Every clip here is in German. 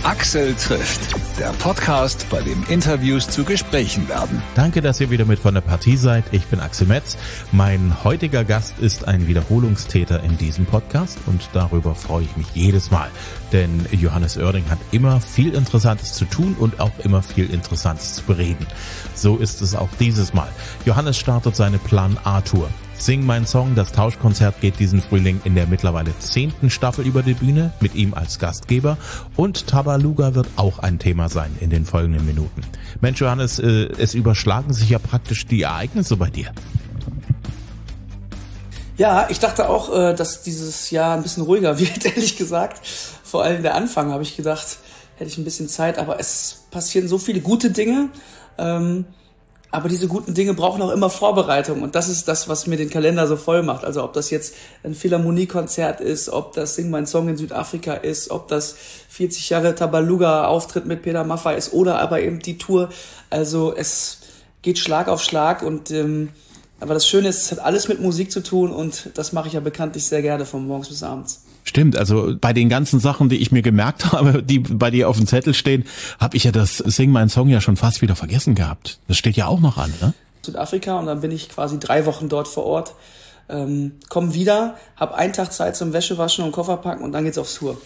Axel trifft, der Podcast, bei dem Interviews zu Gesprächen werden. Danke, dass ihr wieder mit von der Partie seid. Ich bin Axel Metz. Mein heutiger Gast ist ein Wiederholungstäter in diesem Podcast und darüber freue ich mich jedes Mal. Denn Johannes Oerding hat immer viel Interessantes zu tun und auch immer viel Interessantes zu bereden. So ist es auch dieses Mal. Johannes startet seine Plan A-Tour. Sing mein Song, das Tauschkonzert geht diesen Frühling in der mittlerweile 10. Staffel über die Bühne, mit ihm als Gastgeber. Und Tabaluga wird auch ein Thema sein in den folgenden Minuten. Mensch Johannes, es überschlagen sich ja praktisch die Ereignisse bei dir. Ja, ich dachte auch, dass dieses Jahr ein bisschen ruhiger wird, ehrlich gesagt. Vor allem der Anfang habe ich gedacht, hätte ich ein bisschen Zeit, aber es passieren so viele gute Dinge. Aber diese guten Dinge brauchen auch immer Vorbereitung und das ist das, was mir den Kalender so voll macht. Also ob das jetzt ein Philharmoniekonzert ist, ob das Sing mein Song in Südafrika ist, ob das 40 Jahre Tabaluga-Auftritt mit Peter Maffay ist oder aber eben die Tour. Also es geht Schlag auf Schlag und aber das Schöne ist, es hat alles mit Musik zu tun und das mache ich ja bekanntlich sehr gerne von morgens bis abends. Stimmt, also bei den ganzen Sachen, die ich mir gemerkt habe, die bei dir auf dem Zettel stehen, habe ich ja das Sing mein Song ja schon fast wieder vergessen gehabt. Das steht ja auch noch an, ne? Südafrika und dann bin ich quasi 3 Wochen dort vor Ort, komm wieder, hab einen Tag Zeit zum Wäschewaschen und Koffer packen und dann geht's aufs Tour.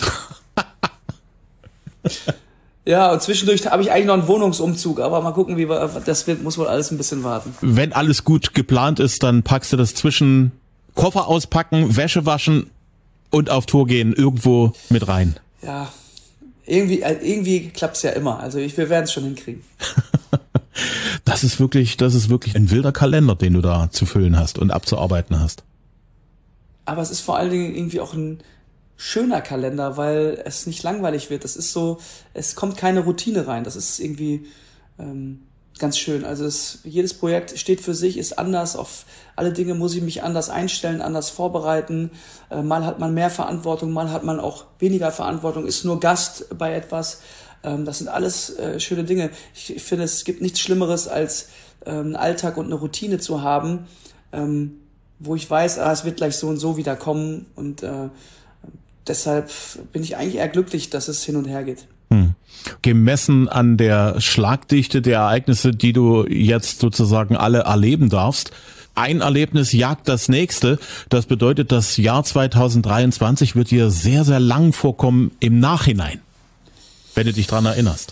Ja, und zwischendurch habe ich eigentlich noch einen Wohnungsumzug, aber mal gucken, wie das wird, muss wohl alles ein bisschen warten. Wenn alles gut geplant ist, dann packst du das zwischen Koffer auspacken, Wäsche waschen und auf Tour gehen irgendwo mit rein. Ja, irgendwie klappt's ja immer. Also wir werden es schon hinkriegen. Das ist wirklich ein wilder Kalender, den du da zu füllen hast und abzuarbeiten hast. Aber es ist vor allen Dingen irgendwie auch ein schöner Kalender, weil es nicht langweilig wird. Das ist so, es kommt keine Routine rein. Das ist irgendwie ganz schön. Also jedes Projekt steht für sich, ist anders. Auf alle Dinge muss ich mich anders einstellen, anders vorbereiten. Mal hat man mehr Verantwortung, mal hat man auch weniger Verantwortung, ist nur Gast bei etwas. Das sind alles schöne Dinge. Ich finde, es gibt nichts Schlimmeres, als einen Alltag und eine Routine zu haben, wo ich weiß, es wird gleich so und so wieder kommen. Und deshalb bin ich eigentlich eher glücklich, dass es hin und her geht. Gemessen an der Schlagdichte der Ereignisse, die du jetzt sozusagen alle erleben darfst, ein Erlebnis jagt das nächste. Das bedeutet, das Jahr 2023 wird dir sehr, sehr lang vorkommen im Nachhinein, wenn du dich dran erinnerst.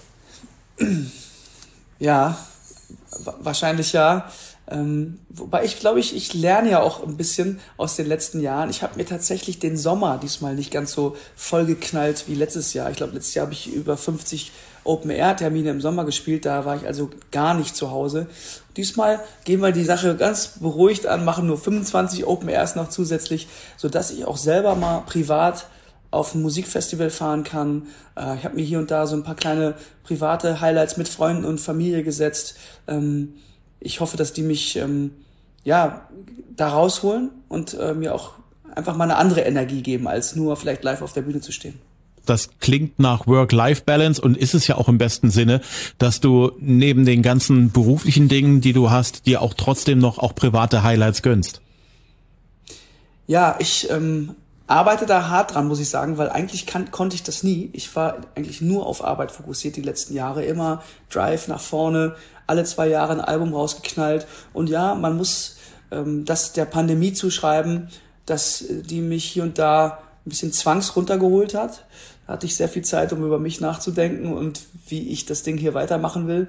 Ja, wahrscheinlich ja. Wobei ich glaube, ich lerne ja auch ein bisschen aus den letzten Jahren. Ich habe mir tatsächlich den Sommer diesmal nicht ganz so vollgeknallt wie letztes Jahr. Ich glaube, letztes Jahr habe ich über 50 Open-Air-Termine im Sommer gespielt. Da war ich also gar nicht zu Hause. Diesmal gehen wir die Sache ganz beruhigt an, machen nur 25 Open-Airs noch zusätzlich, sodass ich auch selber mal privat auf ein Musikfestival fahren kann. Ich habe mir hier und da so ein paar kleine private Highlights mit Freunden und Familie gesetzt. Ich hoffe, dass die mich da rausholen und mir auch einfach mal eine andere Energie geben, als nur vielleicht live auf der Bühne zu stehen. Das klingt nach Work-Life-Balance und ist es ja auch im besten Sinne, dass du neben den ganzen beruflichen Dingen, die du hast, dir auch trotzdem noch auch private Highlights gönnst. Ja, ich arbeite da hart dran, muss ich sagen, weil eigentlich konnte ich das nie. Ich war eigentlich nur auf Arbeit fokussiert die letzten Jahre, immer Drive nach vorne, alle 2 Jahre ein Album rausgeknallt. Und ja, man muss das der Pandemie zuschreiben, dass die mich hier und da ein bisschen runtergeholt hat. Da hatte ich sehr viel Zeit, um über mich nachzudenken und wie ich das Ding hier weitermachen will.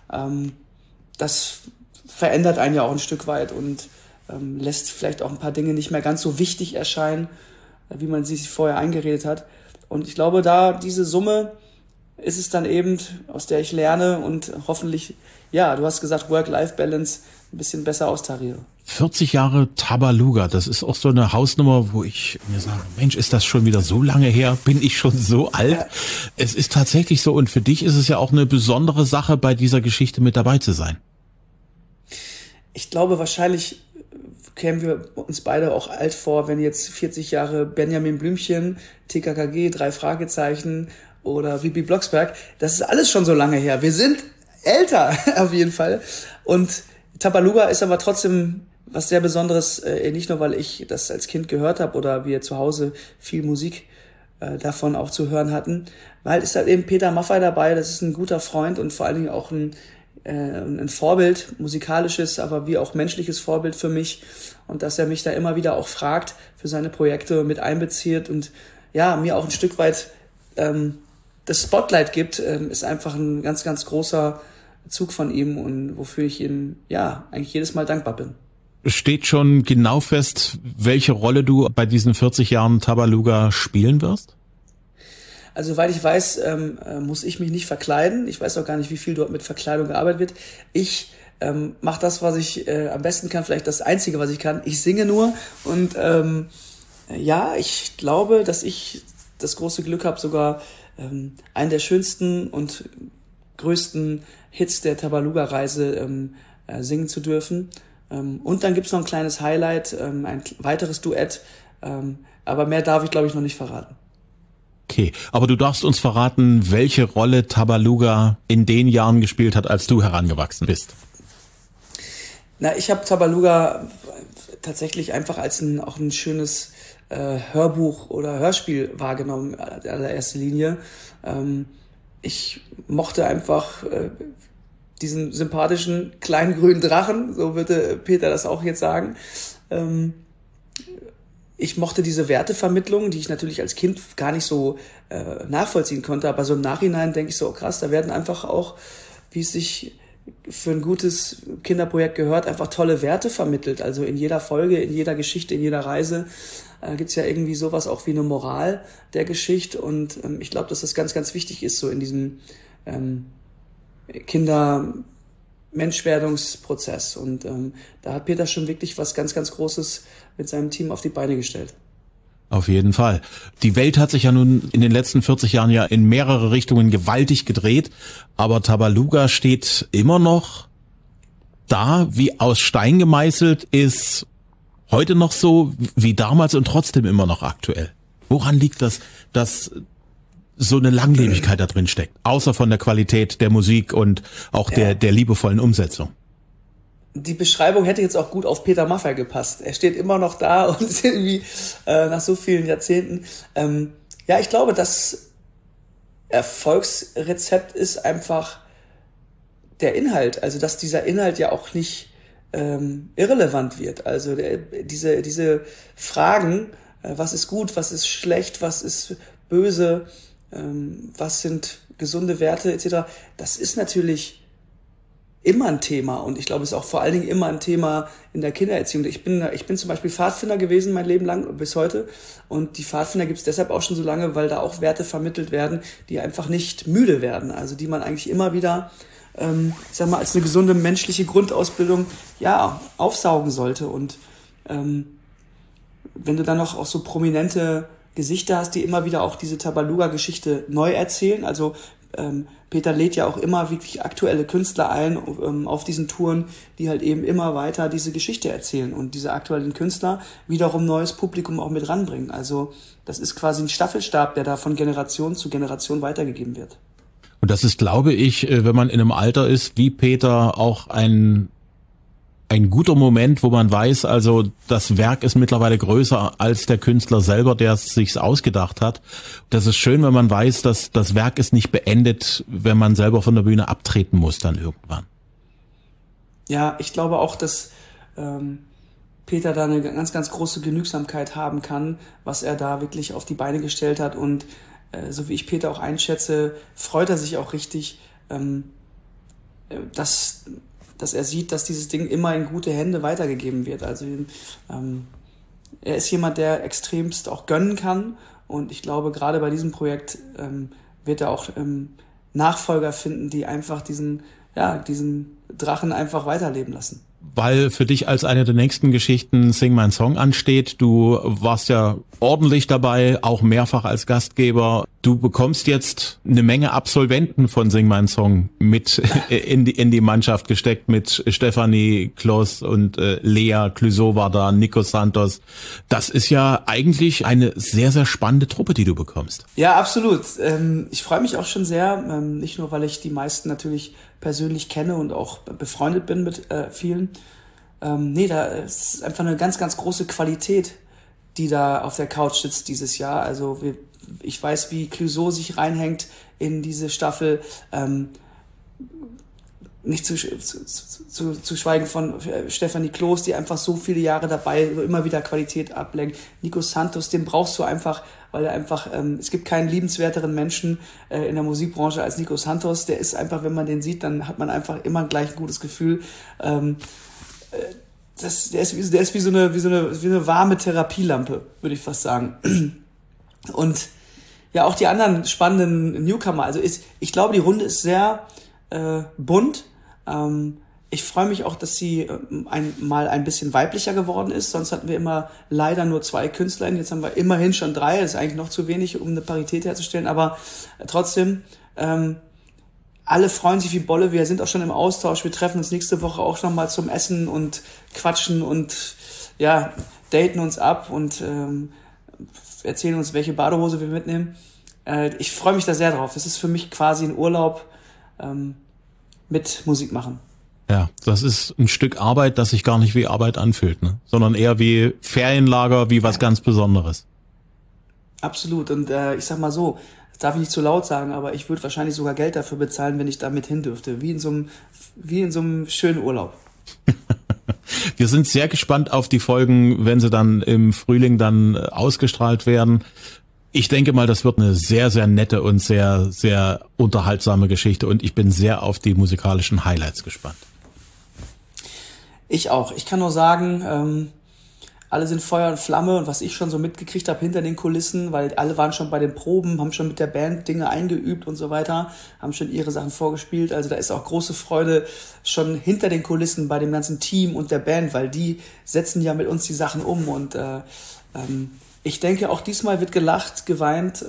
Das verändert einen ja auch ein Stück weit und lässt vielleicht auch ein paar Dinge nicht mehr ganz so wichtig erscheinen, wie man sie sich vorher eingeredet hat. Und ich glaube, diese Summe ist es dann eben, aus der ich lerne und hoffentlich, ja, du hast gesagt, Work-Life-Balance ein bisschen besser austariere. 40 Jahre Tabaluga, das ist auch so eine Hausnummer, wo ich mir sage, Mensch, ist das schon wieder so lange her? Bin ich schon so alt? Ja. Es ist tatsächlich so und für dich ist es ja auch eine besondere Sache, bei dieser Geschichte mit dabei zu sein. Ich glaube, wahrscheinlich kämen wir uns beide auch alt vor, wenn jetzt 40 Jahre Benjamin Blümchen, TKKG, 3 Fragezeichen oder Bibi Blocksberg, das ist alles schon so lange her. Wir sind älter auf jeden Fall und Tabaluga ist aber trotzdem was sehr Besonderes, nicht nur, weil ich das als Kind gehört habe oder wir zu Hause viel Musik davon auch zu hören hatten, weil ist halt eben Peter Maffay dabei, das ist ein guter Freund und vor allen Dingen auch ein Vorbild, musikalisches, aber wie auch menschliches Vorbild für mich und dass er mich da immer wieder auch fragt für seine Projekte, mit einbezieht und ja, mir auch ein Stück weit das Spotlight gibt, ist einfach ein ganz, ganz großer Zug von ihm und wofür ich ihm ja eigentlich jedes Mal dankbar bin. Steht schon genau fest, welche Rolle du bei diesen 40 Jahren Tabaluga spielen wirst? Also, soweit ich weiß, muss ich mich nicht verkleiden. Ich weiß auch gar nicht, wie viel dort mit Verkleidung gearbeitet wird. Ich mache das, was ich am besten kann, vielleicht das Einzige, was ich kann. Ich singe nur und ja, ich glaube, dass ich das große Glück habe, sogar einen der schönsten und größten Hits der Tabaluga-Reise singen zu dürfen. Und dann gibt's noch ein kleines Highlight, ein weiteres Duett, aber mehr darf ich, glaube ich, noch nicht verraten. Okay, aber du darfst uns verraten, welche Rolle Tabaluga in den Jahren gespielt hat, als du herangewachsen bist. Na, ich habe Tabaluga tatsächlich einfach als auch ein schönes Hörbuch oder Hörspiel wahrgenommen, in allererster Linie. Ich mochte einfach diesen sympathischen kleinen grünen Drachen, so würde Peter das auch jetzt sagen. Ich mochte diese Wertevermittlung, die ich natürlich als Kind gar nicht so nachvollziehen konnte, aber so im Nachhinein denke ich so, oh krass, da werden einfach auch, wie es sich für ein gutes Kinderprojekt gehört, einfach tolle Werte vermittelt. Also in jeder Folge, in jeder Geschichte, in jeder Reise gibt's ja irgendwie sowas auch wie eine Moral der Geschichte und ich glaube, dass das ganz, ganz wichtig ist, so in diesem Kinder-Menschwerdungsprozess. Und da hat Peter schon wirklich was ganz, ganz Großes mit seinem Team auf die Beine gestellt. Auf jeden Fall. Die Welt hat sich ja nun in den letzten 40 Jahren ja in mehrere Richtungen gewaltig gedreht, aber Tabaluga steht immer noch da, wie aus Stein gemeißelt, ist heute noch so wie damals und trotzdem immer noch aktuell. Woran liegt das, dass so eine Langlebigkeit da drin steckt, außer von der Qualität der Musik und auch der liebevollen Umsetzung? Die Beschreibung hätte jetzt auch gut auf Peter Maffay gepasst. Er steht immer noch da und ist irgendwie nach so vielen Jahrzehnten. Ja, ich glaube, das Erfolgsrezept ist einfach der Inhalt. Also, dass dieser Inhalt ja auch nicht irrelevant wird. Also diese Fragen, was ist gut, was ist schlecht, was ist böse, was sind gesunde Werte etc., das ist natürlich immer ein Thema und ich glaube, es ist auch vor allen Dingen immer ein Thema in der Kindererziehung. Ich bin zum Beispiel Pfadfinder gewesen mein Leben lang bis heute und die Pfadfinder gibt es deshalb auch schon so lange, weil da auch Werte vermittelt werden, die einfach nicht müde werden, also die man eigentlich immer wieder, ich sag mal, als eine gesunde menschliche Grundausbildung ja aufsaugen sollte und wenn du dann noch auch so prominente Gesichter hast, die immer wieder auch diese Tabaluga-Geschichte neu erzählen, also Peter lädt ja auch immer wirklich aktuelle Künstler ein auf diesen Touren, die halt eben immer weiter diese Geschichte erzählen und diese aktuellen Künstler wiederum neues Publikum auch mit ranbringen. Also das ist quasi ein Staffelstab, der da von Generation zu Generation weitergegeben wird. Und das ist, glaube ich, wenn man in einem Alter ist wie Peter, auch ein guter Moment, wo man weiß, also das Werk ist mittlerweile größer als der Künstler selber, der es sich ausgedacht hat. Das ist schön, wenn man weiß, dass das Werk ist nicht beendet, wenn man selber von der Bühne abtreten muss dann irgendwann. Ja, ich glaube auch, dass Peter da eine ganz, ganz große Genügsamkeit haben kann, was er da wirklich auf die Beine gestellt hat. Und so wie ich Peter auch einschätze, freut er sich auch richtig, dass er sieht, dass dieses Ding immer in gute Hände weitergegeben wird. Also er ist jemand, der extremst auch gönnen kann und ich glaube, gerade bei diesem Projekt wird er auch Nachfolger finden, die einfach diesen Drachen einfach weiterleben lassen. Weil für dich als eine der nächsten Geschichten Sing My Song ansteht. Du warst ja ordentlich dabei, auch mehrfach als Gastgeber. Du bekommst jetzt eine Menge Absolventen von Sing My Song mit in die Mannschaft gesteckt, mit Stefanie Kloss und Lea Clouseau war da, Nico Santos. Das ist ja eigentlich eine sehr, sehr spannende Truppe, die du bekommst. Ja, absolut. Ich freue mich auch schon sehr, nicht nur, weil ich die meisten natürlich persönlich kenne und auch befreundet bin mit vielen. Da ist einfach eine ganz, ganz große Qualität, die da auf der Couch sitzt dieses Jahr. Also wir ich weiß, wie Clouseau sich reinhängt in diese Staffel. Nicht zu schweigen von Stefanie Kloß, die einfach so viele Jahre dabei immer wieder Qualität ablenkt. Nico Santos, den brauchst du einfach, weil er einfach, es gibt keinen liebenswerteren Menschen in der Musikbranche als Nico Santos. Der ist einfach, wenn man den sieht, dann hat man einfach immer gleich ein gutes Gefühl. Der ist wie so eine warme Therapielampe, würde ich fast sagen. Und ja, auch die anderen spannenden Newcomer. Also ich glaube, die Runde ist sehr bunt. Ich freue mich auch, dass sie mal ein bisschen weiblicher geworden ist. Sonst hatten wir immer leider nur 2 Künstlerinnen. Jetzt haben wir immerhin schon 3. Das ist eigentlich noch zu wenig, um eine Parität herzustellen. Aber trotzdem, alle freuen sich wie Bolle. Wir sind auch schon im Austausch. Wir treffen uns nächste Woche auch noch mal zum Essen und quatschen und ja, daten uns ab und erzählen uns, welche Badehose wir mitnehmen. Ich freue mich da sehr drauf. Es ist für mich quasi ein Urlaub mit Musik machen. Ja, das ist ein Stück Arbeit, das sich gar nicht wie Arbeit anfühlt, ne? Sondern eher wie Ferienlager, wie was ganz Besonderes. Absolut. Und ich sag mal so, das darf ich nicht zu laut sagen, aber ich würde wahrscheinlich sogar Geld dafür bezahlen, wenn ich da mit hin dürfte. Wie in so einem schönen Urlaub. Wir sind sehr gespannt auf die Folgen, wenn sie dann im Frühling dann ausgestrahlt werden. Ich denke mal, das wird eine sehr, sehr nette und sehr, sehr unterhaltsame Geschichte und ich bin sehr auf die musikalischen Highlights gespannt. Ich auch. Ich kann nur sagen, alle sind Feuer und Flamme und was ich schon so mitgekriegt habe hinter den Kulissen, weil alle waren schon bei den Proben, haben schon mit der Band Dinge eingeübt und so weiter, haben schon ihre Sachen vorgespielt. Also da ist auch große Freude schon hinter den Kulissen bei dem ganzen Team und der Band, weil die setzen ja mit uns die Sachen um und ich denke, auch diesmal wird gelacht, geweint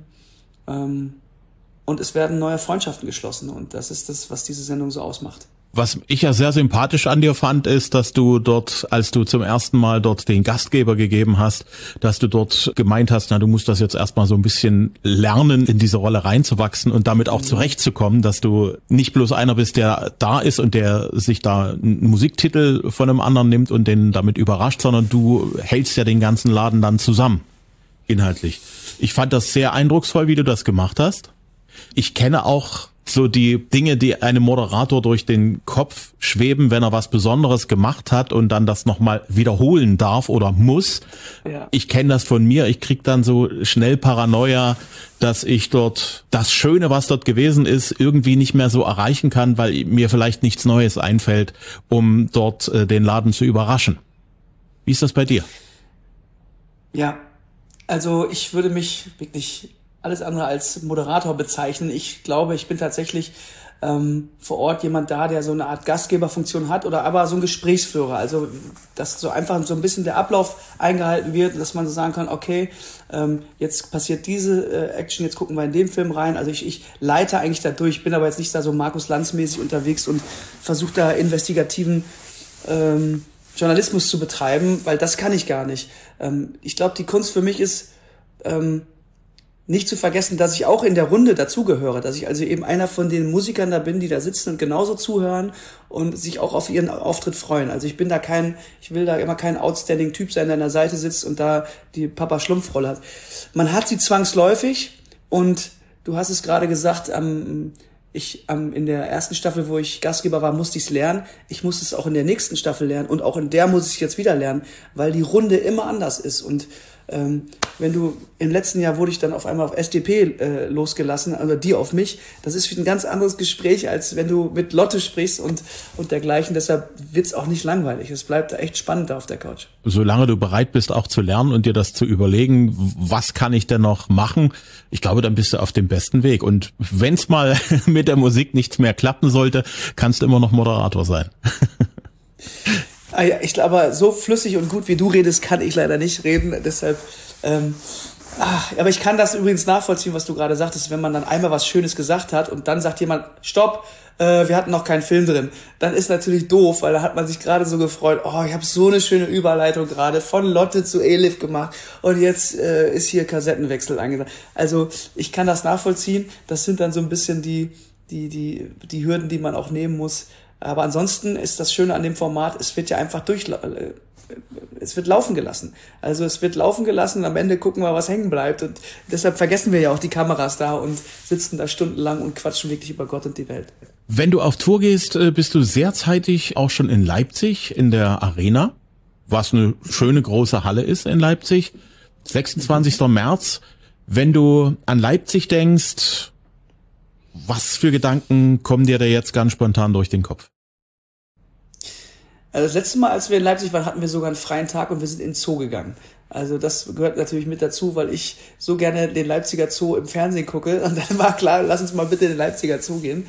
und es werden neue Freundschaften geschlossen. Und das ist das, was diese Sendung so ausmacht. Was ich ja sehr sympathisch an dir fand, ist, dass du dort, als du zum ersten Mal dort den Gastgeber gegeben hast, dass du dort gemeint hast, na, du musst das jetzt erstmal so ein bisschen lernen, in diese Rolle reinzuwachsen und damit auch zurechtzukommen, dass du nicht bloß einer bist, der da ist und der sich da einen Musiktitel von einem anderen nimmt und den damit überrascht, sondern du hältst ja den ganzen Laden dann zusammen, inhaltlich. Ich fand das sehr eindrucksvoll, wie du das gemacht hast. Ich kenne auch so die Dinge, die einem Moderator durch den Kopf schweben, wenn er was Besonderes gemacht hat und dann das nochmal wiederholen darf oder muss. Ja. Ich kenne das von mir. Ich krieg dann so schnell Paranoia, dass ich dort das Schöne, was dort gewesen ist, irgendwie nicht mehr so erreichen kann, weil mir vielleicht nichts Neues einfällt, um dort den Laden zu überraschen. Wie ist das bei dir? Ja, also ich würde mich wirklich alles andere als Moderator bezeichnen. Ich glaube, ich bin tatsächlich vor Ort jemand da, der so eine Art Gastgeberfunktion hat oder aber so ein Gesprächsführer. Also, dass so einfach so ein bisschen der Ablauf eingehalten wird, dass man so sagen kann, okay, jetzt passiert diese Action, jetzt gucken wir in den Film rein. Also ich leite eigentlich da durch, bin aber jetzt nicht da so Markus Lanz-mäßig unterwegs und versuche da investigativen Journalismus zu betreiben, weil das kann ich gar nicht. Ich glaube, die Kunst für mich ist, nicht zu vergessen, dass ich auch in der Runde dazugehöre, dass ich also eben einer von den Musikern da bin, die da sitzen und genauso zuhören und sich auch auf ihren Auftritt freuen. Also ich will da immer kein outstanding Typ sein, der an der Seite sitzt und da die Papa-Schlumpf-Rolle hat. Man hat sie zwangsläufig und du hast es gerade gesagt, in der ersten Staffel, wo ich Gastgeber war, musste ich es lernen. Ich muss es auch in der nächsten Staffel lernen und auch in der muss ich jetzt wieder lernen, weil die Runde immer anders ist und wenn du, im letzten Jahr wurde ich dann auf einmal auf SDP losgelassen, also die auf mich, das ist ein ganz anderes Gespräch, als wenn du mit Lotte sprichst und dergleichen, deshalb wird's auch nicht langweilig, es bleibt echt spannend da auf der Couch. Solange du bereit bist auch zu lernen und dir das zu überlegen, was kann ich denn noch machen, ich glaube, dann bist du auf dem besten Weg und wenn's mal mit der Musik nichts mehr klappen sollte, kannst du immer noch Moderator sein. Ah ja, ich glaube, so flüssig und gut wie du redest, kann ich leider nicht reden. Deshalb, aber ich kann das übrigens nachvollziehen, was du gerade sagtest, wenn man dann einmal was Schönes gesagt hat und dann sagt jemand, stopp, wir hatten noch keinen Film drin. Dann ist natürlich doof, weil da hat man sich gerade so gefreut, oh, ich habe so eine schöne Überleitung gerade von Lotte zu Elif gemacht und jetzt ist hier Kassettenwechsel angesagt. Also ich kann das nachvollziehen. Das sind dann so ein bisschen die Hürden, die man auch nehmen muss. Aber ansonsten ist das Schöne an dem Format, es wird ja einfach es wird laufen gelassen. Also es wird laufen gelassen und am Ende gucken wir, was hängen bleibt. Und deshalb vergessen wir ja auch die Kameras da und sitzen da stundenlang und quatschen wirklich über Gott und die Welt. Wenn du auf Tour gehst, bist du sehr zeitig auch schon in Leipzig in der Arena, was eine schöne große Halle ist in Leipzig. 26. März. Wenn du an Leipzig denkst, was für Gedanken kommen dir da jetzt ganz spontan durch den Kopf? Also das letzte Mal, als wir in Leipzig waren, hatten wir sogar einen freien Tag und wir sind in den Zoo gegangen. Also das gehört natürlich mit dazu, weil ich so gerne den Leipziger Zoo im Fernsehen gucke. Und dann war klar, lass uns mal bitte in den Leipziger Zoo gehen.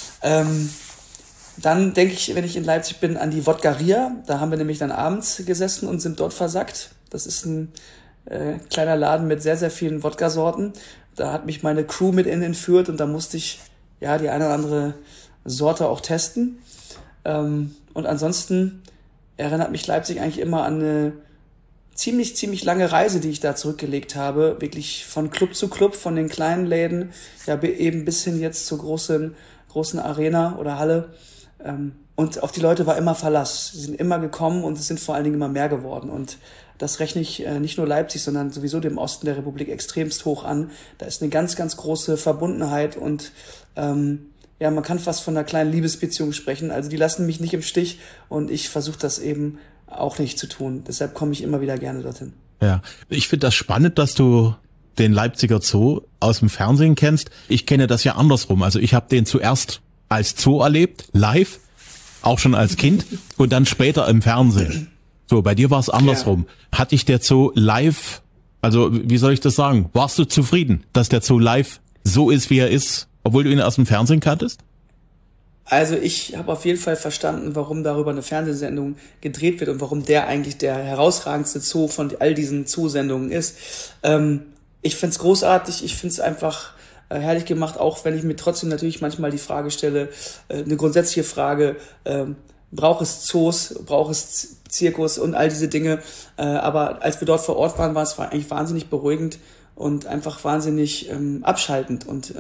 Dann denke ich, wenn ich in Leipzig bin, an die Wodgaria. Da haben wir nämlich dann abends gesessen und sind dort versackt. Das ist ein kleiner Laden mit sehr, sehr vielen Wodka-Sorten. Da hat mich meine Crew mit entführt und da musste ich ja die eine oder andere Sorte auch testen. Und ansonsten erinnert mich Leipzig eigentlich immer an eine ziemlich lange Reise, die ich da zurückgelegt habe. Wirklich von Club zu Club, von den kleinen Läden, ja eben bis hin jetzt zur großen Arena oder Halle. Und auf die Leute war immer Verlass. Sie sind immer gekommen und es sind vor allen Dingen immer mehr geworden. Und das rechne ich nicht nur Leipzig, sondern sowieso dem Osten der Republik extremst hoch an. Da ist eine ganz große Verbundenheit und ja, man kann fast von einer kleinen Liebesbeziehung sprechen. Also die lassen mich nicht im Stich und ich versuche das eben auch nicht zu tun. Deshalb komme ich immer wieder gerne dorthin. Ja, ich finde das spannend, dass du den Leipziger Zoo aus dem Fernsehen kennst. Ich kenne das ja andersrum. Also ich habe den zuerst als Zoo erlebt, live, auch schon als Kind und dann später im Fernsehen. So, bei dir war es andersrum. Ja. Hat dich der Zoo live, also wie soll ich das sagen, warst du zufrieden, dass der Zoo live so ist, wie er ist, obwohl du ihn aus dem Fernsehen kanntest? Also ich habe auf jeden Fall verstanden, warum darüber eine Fernsehsendung gedreht wird und warum der eigentlich der herausragendste Zoo von all diesen Zoosendungen ist. Ich find's großartig, ich find's einfach herrlich gemacht, auch wenn ich mir trotzdem natürlich manchmal die Frage stelle, eine grundsätzliche Frage, braucht es Zoos, braucht es Zirkus und all diese Dinge. Aber als wir dort vor Ort waren, war es eigentlich wahnsinnig beruhigend und einfach wahnsinnig abschaltend und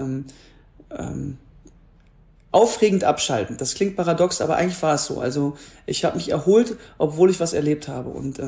aufregend abschaltend. Das klingt paradox, aber eigentlich war es so. Also ich habe mich erholt, obwohl ich was erlebt habe und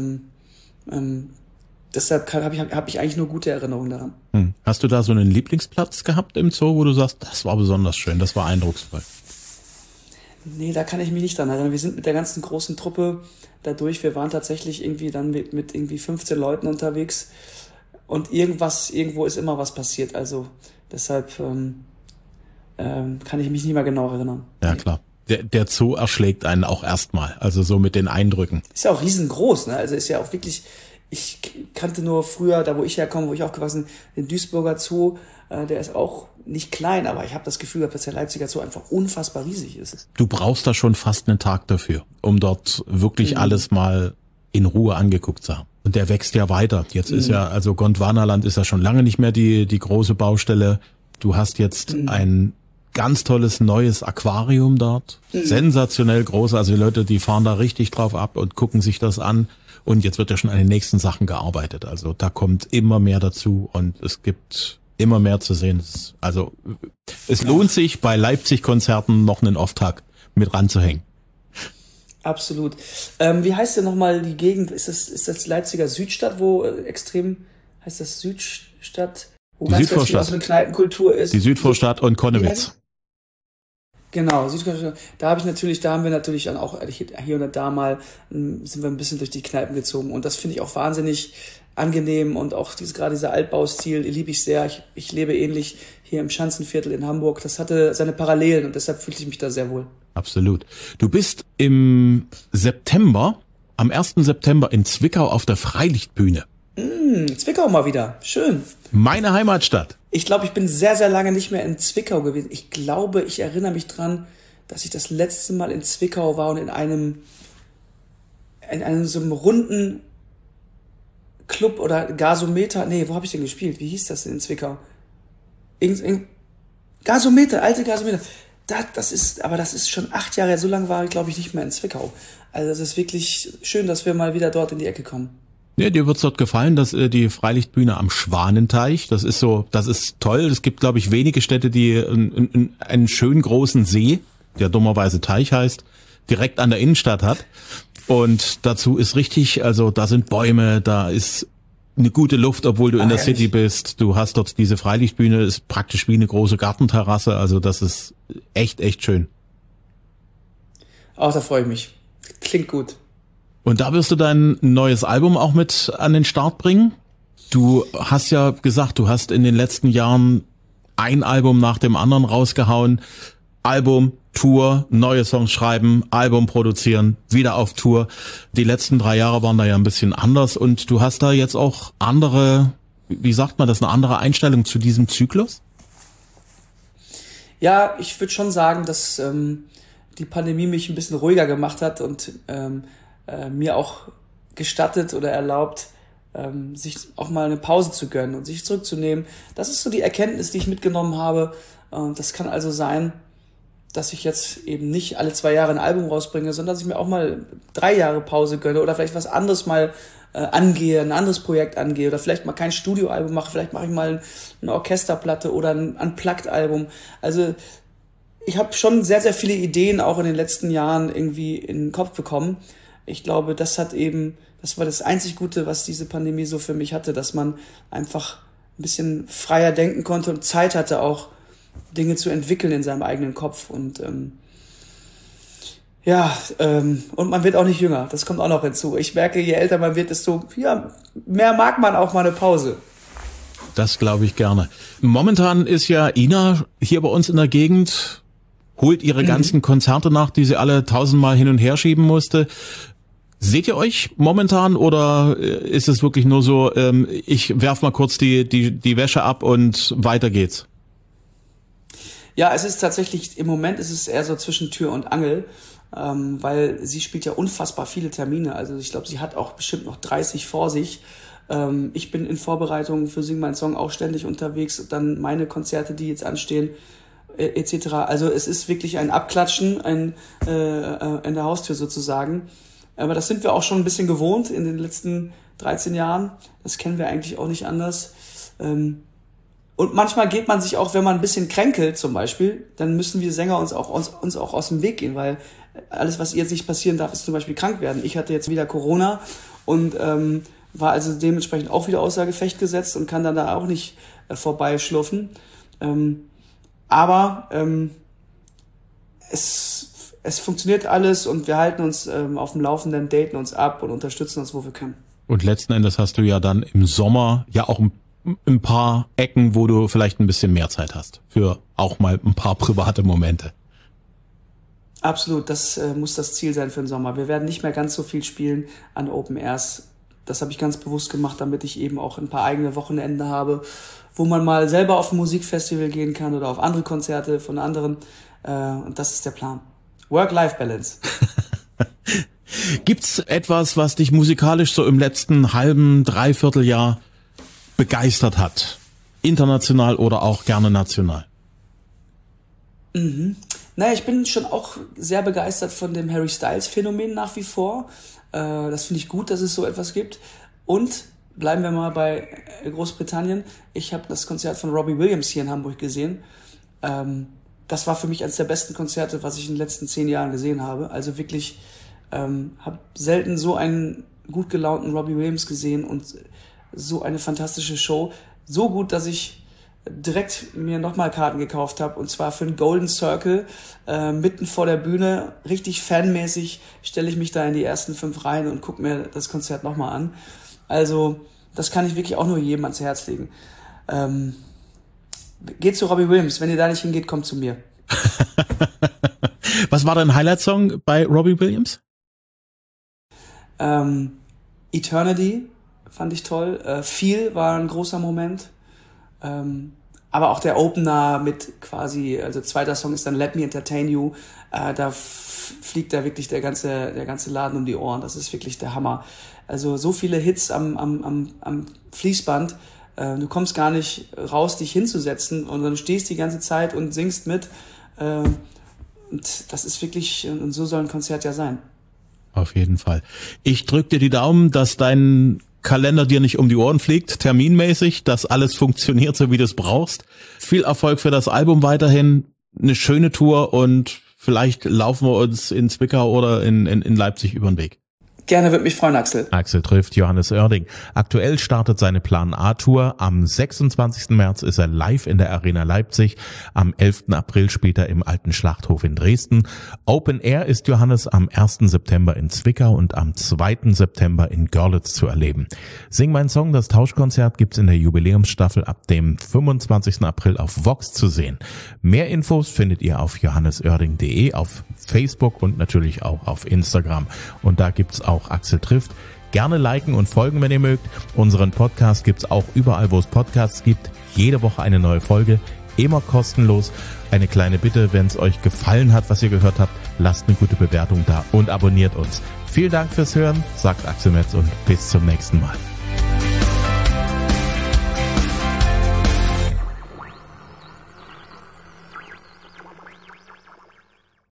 deshalb hab ich eigentlich nur gute Erinnerungen daran. Hast du da so einen Lieblingsplatz gehabt im Zoo, wo du sagst, das war besonders schön, das war eindrucksvoll? Nee, da kann ich mich nicht dran erinnern. Wir sind mit der ganzen großen Truppe dadurch, wir waren tatsächlich irgendwie dann mit irgendwie 15 Leuten unterwegs und irgendwo ist immer was passiert. Also deshalb kann ich mich nicht mehr genau erinnern. Ja, klar. Der Zoo erschlägt einen auch erstmal, also so mit den Eindrücken. Ist ja auch riesengroß, ne? Also ist ja auch wirklich, ich kannte nur früher, da wo ich herkomme, wo ich aufgewachsen bin, den Duisburger Zoo, der ist auch nicht klein, aber ich habe das Gefühl, dass der Leipziger Zoo einfach unfassbar riesig ist. Du brauchst da schon fast einen Tag dafür, um dort wirklich alles mal in Ruhe angeguckt zu haben. Und der wächst ja weiter. Jetzt ist ja, also Gondwanaland ist ja schon lange nicht mehr die große Baustelle. Du hast jetzt ein ganz tolles neues Aquarium dort. Sensationell groß. Also die Leute, die fahren da richtig drauf ab und gucken sich das an. Und jetzt wird ja schon an den nächsten Sachen gearbeitet. Also da kommt immer mehr dazu und es gibt immer mehr zu sehen. Also es lohnt sich, bei Leipzig-Konzerten noch einen Off-Tag mit ranzuhängen. Absolut. Wie heißt denn nochmal die Gegend? Ist das Leipziger Südstadt, wo extrem, heißt das Südstadt? Wo die ganz Südvorstadt. Viel eine Kneipenkultur ist. Die Südvorstadt und Konnewitz. Genau, Südvorstadt. Da haben wir natürlich dann auch hier und da mal, sind wir ein bisschen durch die Kneipen gezogen. Und das finde ich auch wahnsinnig angenehm und auch gerade dieser Altbaustil liebe ich sehr. Ich lebe ähnlich hier im Schanzenviertel in Hamburg. Das hatte seine Parallelen und deshalb fühlte ich mich da sehr wohl. Absolut. Du bist im September, am 1. September in Zwickau auf der Freilichtbühne. Zwickau mal wieder. Schön. Meine Heimatstadt. Ich glaube, ich bin sehr, sehr lange nicht mehr in Zwickau gewesen. Ich glaube, ich erinnere mich dran, dass ich das letzte Mal in Zwickau war und in einem so einem runden Club oder Gasometer. Nee, wo habe ich denn gespielt? Wie hieß das denn in Zwickau? Gasometer, alte Gasometer. Das ist schon 8 Jahre, so lange war ich, glaube ich, nicht mehr in Zwickau. Also es ist wirklich schön, dass wir mal wieder dort in die Ecke kommen. Ja, dir wird's dort gefallen, dass die Freilichtbühne am Schwanenteich, das ist toll. Es gibt, glaube ich, wenige Städte, die einen schönen großen See, der dummerweise Teich heißt, direkt an der Innenstadt hat. Und dazu ist richtig, also da sind Bäume, da ist eine gute Luft, obwohl du in der City bist. Du hast dort diese Freilichtbühne, ist praktisch wie eine große Gartenterrasse. Also das ist echt schön. Auch da freue ich mich. Klingt gut. Und da wirst du dein neues Album auch mit an den Start bringen. Du hast ja gesagt, du hast in den letzten Jahren ein Album nach dem anderen rausgehauen. Album, Tour, neue Songs schreiben, Album produzieren, wieder auf Tour. Die letzten 3 Jahre waren da ja ein bisschen anders und du hast da jetzt auch andere, wie sagt man das, eine andere Einstellung zu diesem Zyklus? Ja, ich würde schon sagen, dass die Pandemie mich ein bisschen ruhiger gemacht hat und mir auch gestattet oder erlaubt, sich auch mal eine Pause zu gönnen und sich zurückzunehmen. Das ist so die Erkenntnis, die ich mitgenommen habe. Das kann also sein, dass ich jetzt eben nicht alle 2 Jahre ein Album rausbringe, sondern dass ich mir auch mal 3 Jahre Pause gönne oder vielleicht was anderes mal angehe, ein anderes Projekt angehe oder vielleicht mal kein Studioalbum mache, vielleicht mache ich mal eine Orchesterplatte oder ein Unplugged-Album. Also ich habe schon sehr, sehr viele Ideen auch in den letzten Jahren irgendwie in den Kopf bekommen. Ich glaube, das war das einzig Gute, was diese Pandemie so für mich hatte, dass man einfach ein bisschen freier denken konnte und Zeit hatte, auch Dinge zu entwickeln in seinem eigenen Kopf. Und und man wird auch nicht jünger. Das kommt auch noch hinzu. Ich merke, je älter man wird, desto mehr mag man auch mal eine Pause. Das glaube ich gerne. Momentan ist ja Ina hier bei uns in der Gegend, holt ihre ganzen Konzerte nach, die sie alle 1000-mal hin und her schieben musste. Seht ihr euch momentan oder ist es wirklich nur so, ich werf mal kurz die Wäsche ab und weiter geht's? Ja, es ist tatsächlich, im Moment ist es eher so zwischen Tür und Angel, weil sie spielt ja unfassbar viele Termine. Also ich glaube, sie hat auch bestimmt noch 30 vor sich. Ich bin in Vorbereitung für Sing Mein Song auch ständig unterwegs. Dann meine Konzerte, die jetzt anstehen, etc. Also es ist wirklich ein Abklatschen in der Haustür sozusagen. Aber das sind wir auch schon ein bisschen gewohnt in den letzten 13 Jahren. Das kennen wir eigentlich auch nicht anders. Und manchmal geht man sich auch, wenn man ein bisschen kränkelt zum Beispiel, dann müssen wir Sänger uns auch aus dem Weg gehen, weil alles, was jetzt nicht passieren darf, ist zum Beispiel krank werden. Ich hatte jetzt wieder Corona und war also dementsprechend auch wieder außer Gefecht gesetzt und kann dann da auch nicht vorbeischlurfen. Aber es funktioniert alles und wir halten uns auf dem Laufenden, daten uns ab und unterstützen uns, wo wir können. Und letzten Endes hast du ja dann im Sommer ja auch ein paar Ecken, wo du vielleicht ein bisschen mehr Zeit hast für auch mal ein paar private Momente. Absolut, das muss das Ziel sein für den Sommer. Wir werden nicht mehr ganz so viel spielen an Open Airs. Das habe ich ganz bewusst gemacht, damit ich eben auch ein paar eigene Wochenende habe, wo man mal selber auf ein Musikfestival gehen kann oder auf andere Konzerte von anderen. Und das ist der Plan. Work-Life-Balance. Gibt's etwas, was dich musikalisch so im letzten halben, dreiviertel Jahr begeistert hat? International oder auch gerne national? Naja, ich bin schon auch sehr begeistert von dem Harry Styles-Phänomen nach wie vor. Das finde ich gut, dass es so etwas gibt. Und bleiben wir mal bei Großbritannien. Ich habe das Konzert von Robbie Williams hier in Hamburg gesehen. Das war für mich eines der besten Konzerte, was ich in den letzten 10 Jahren gesehen habe. Also wirklich, habe selten so einen gut gelaunten Robbie Williams gesehen und so eine fantastische Show. So gut, dass ich direkt mir nochmal Karten gekauft habe, und zwar für den Golden Circle, mitten vor der Bühne, richtig fanmäßig stelle ich mich da in die ersten 5 Reihen und gucke mir das Konzert nochmal an. Also das kann ich wirklich auch nur jedem ans Herz legen. Geht zu Robbie Williams, wenn ihr da nicht hingeht, kommt zu mir. Was war dein Highlight-Song bei Robbie Williams? Eternity fand ich toll. Feel war ein großer Moment. Aber auch der Opener mit quasi, also zweiter Song ist dann Let Me Entertain You. Da fliegt da wirklich der ganze Laden um die Ohren. Das ist wirklich der Hammer. Also so viele Hits am Fließband. Du kommst gar nicht raus, dich hinzusetzen, und dann stehst die ganze Zeit und singst mit. Und das ist wirklich, und so soll ein Konzert ja sein. Auf jeden Fall. Ich drück dir die Daumen, dass dein Kalender dir nicht um die Ohren fliegt, terminmäßig, dass alles funktioniert, so wie du es brauchst. Viel Erfolg für das Album weiterhin, eine schöne Tour, und vielleicht laufen wir uns in Zwickau oder in Leipzig über den Weg. Gerne, würde mich freuen, Axel. Axel trifft Johannes Oerding. Aktuell startet seine Plan A-Tour. Am 26. März ist er live in der Arena Leipzig. Am 11. April spielt er im Alten Schlachthof in Dresden. Open Air ist Johannes am 1. September in Zwickau und am 2. September in Görlitz zu erleben. Sing mein Song, das Tauschkonzert, gibt's in der Jubiläumsstaffel ab dem 25. April auf Vox zu sehen. Mehr Infos findet ihr auf johannesoerding.de, auf Facebook und natürlich auch auf Instagram. Und da gibt's auch Axel trifft. Gerne liken und folgen, wenn ihr mögt. Unseren Podcast gibt's auch überall, wo es Podcasts gibt. Jede Woche eine neue Folge, immer kostenlos. Eine kleine Bitte, wenn es euch gefallen hat, was ihr gehört habt, lasst eine gute Bewertung da und abonniert uns. Vielen Dank fürs Hören, sagt Axel Metz und bis zum nächsten Mal.